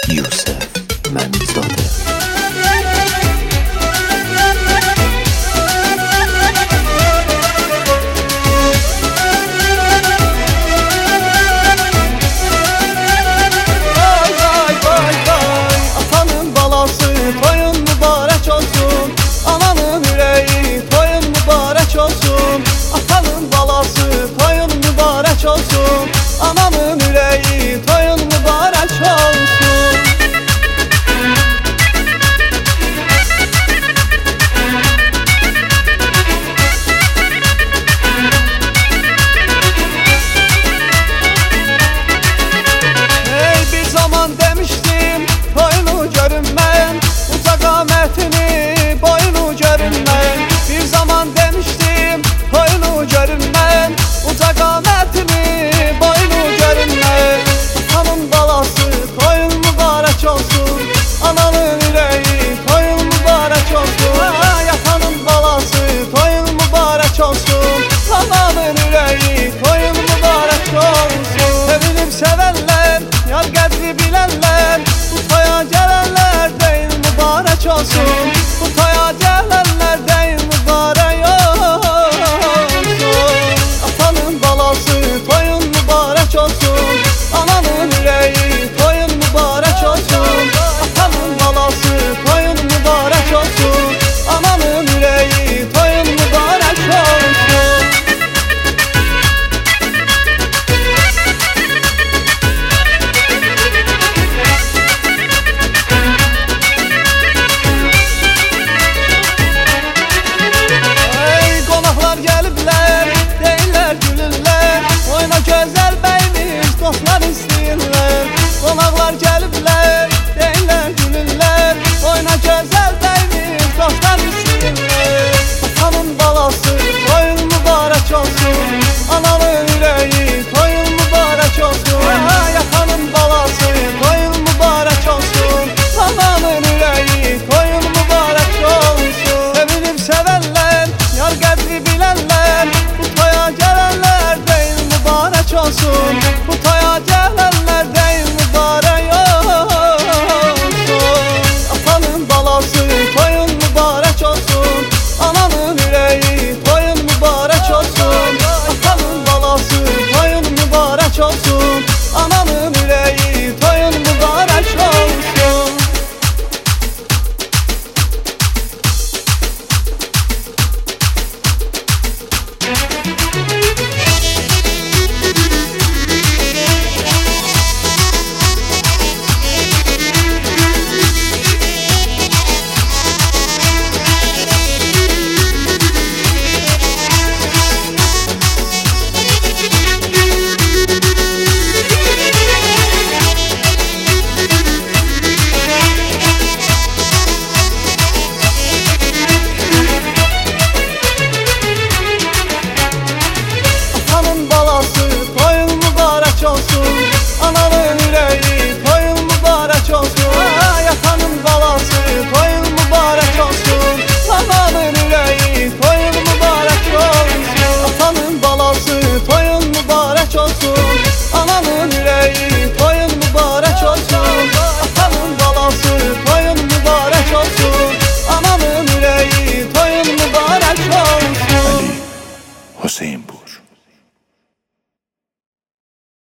Yusuf Məmizade. Atanın balası toyun mübarek olsun, ananın yüreği toyun mübarek olsun. Atanın balası toyun mübarek olsun, ananın yüreği toyun mübarek olsun. Hey, bir zaman demiştim toyunu görünmeyen, uca qametini boyunu görünmeyen. Bir zaman demiştim toyunu görünmeyen, uca qametini boyunu görünmeyen. Atanın balası toyun mübarek olsun, ananın yüreği toyun mübarek olsun. Ay, atanın balası toyun mübarek olsun, ananın yüreği toyun mübarek olsun. Sevinip sevenler, yar qədri bilenler, bu toya gelenler değil mübarek olsun. Bu toya gelenler değil mübarek olsun. Atanın balası toyun mübarek olsun, ananın yüreği toyun mübarek olsun. Atanın balası toyun mübarek olsun, ananın yüreği toyun mübarek olsun. Ey, qonaqlar gəliblər, deyirlər gülürlər, oyna gözəl bəyimiz, dostlar istəyirlər. Qonaqlar gəliblər,